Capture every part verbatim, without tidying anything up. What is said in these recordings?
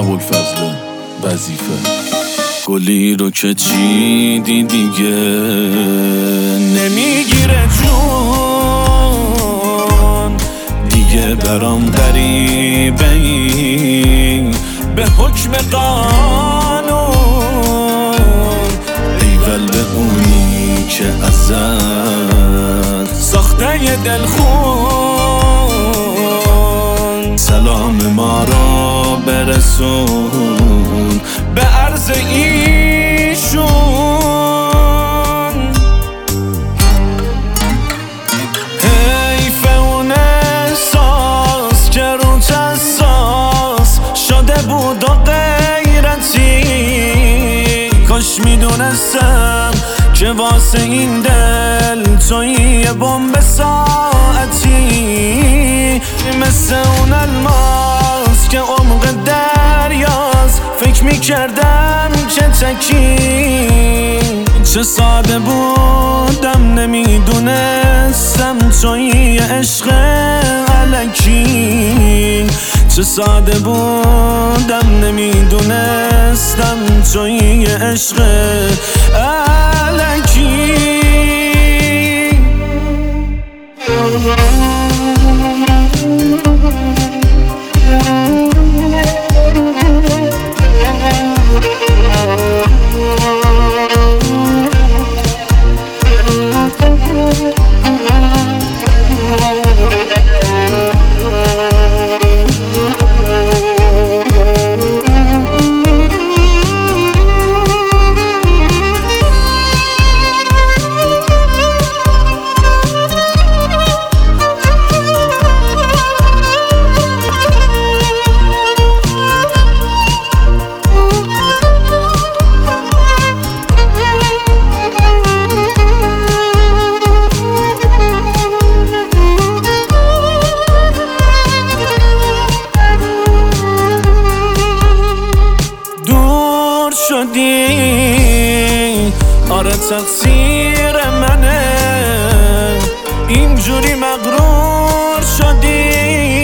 ابوالفضل وظیفه. گلی رو که چیدی دیگه نمیگیره جون، دیگه برام غریبه ای به حکم قانون. ایول به اونی که ازت ساخته ی دلخون، سلام ما رو برسون به عرض ایشون. حیف اون احساس که روت اساس شده بود و غیرتی، کاش میدونستم که واسه این دل تویی یه بمب ساعتی. مثل اون الماس که عمق دریاست، فکر میکردم که تکی. چه ساده بودم نمیدونستم تویی عشق الکی. چه ساده بودم نمیدونستم تویی عشق الکی. آره تقصیر منه اینجوری مغرور شدی.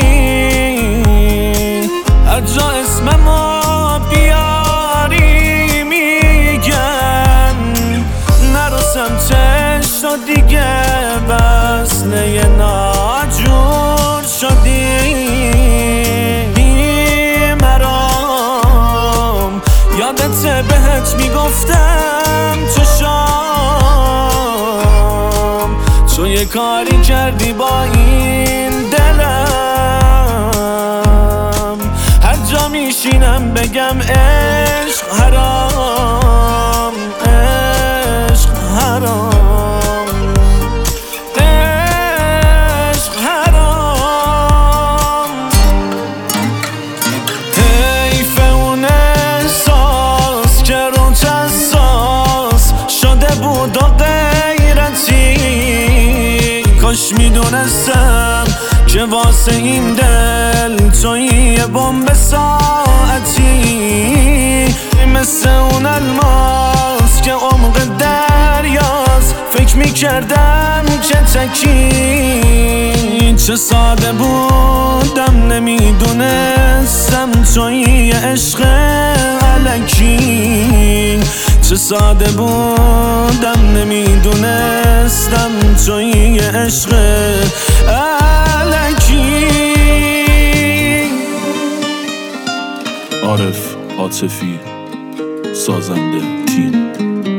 هر جا اسممو بیاری میگن نرو سمتش تو دیگه، بس نه ناجور شدی. بیمرام یادت بهت میگفتم تو شام، تو یه کاری کردی با این دلم. هر جا میشینم بگم عشق حرام، عشق حرام، عشق حرام. حیف اون احساس که روت اساس شده بود و غیرتی، کاش میدونستم که واسه این دل تویی یه بمب ساعتی. مثل اون الماس که عمق دریاست، فکر میکردم که تکی. چه ساده بودم نمیدونستم تویی عشق الکی. چه ساده بودم نمیدونستم تویی عشق الکی. عارف عاطفی، سازنده تیم.